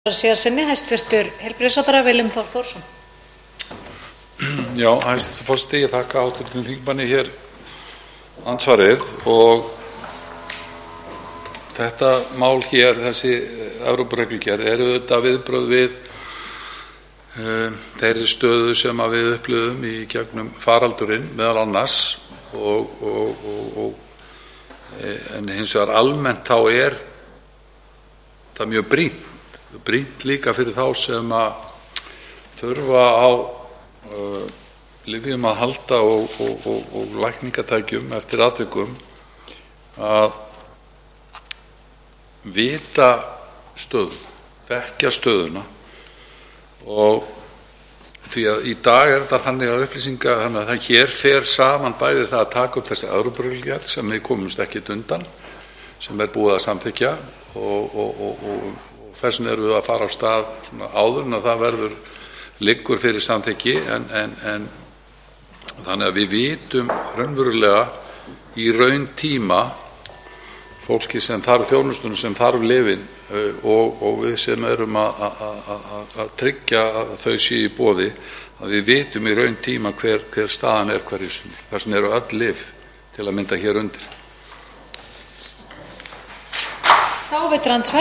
Síðarsinni, hæstvirtur heilbrigðisráðherra Willum Þór Þórsson. Já, hæstvirtur forseti, ég þakka hv. þingmanni hér andsvarið og þetta mál hér, þessi Evrópureglugerð, auðvitað viðbrögð við þeirri stöðu sem við upplifum í gegnum faraldurinn meðal annars en hins vegar almennt þá það mjög brýnt líka fyrir þá sem að þurfa á lyfjum að halda og lækningatækjum eftir atvikum að vita þekkja stöðuna og því að í dag þetta þannig að upplýsingar þannig að það hér fer saman bæði það að taka upp þessi Evrópureglugerð sem við komumst ekkert undan sem búið að samþykkja og þess vegna erum við að fara af stað svona áður en að það liggur fyrir samþykki en þannig að við vitum raunverulega í raun tíma fólki sem þarf þjónustuna, sem þarf lyfin og við sem erum að tryggja að þau séu í boði, að við vitum í raun tíma hver staðan hverju sinni. Þess vegna eru öll lyf til að mynda hér undir. Þá veitir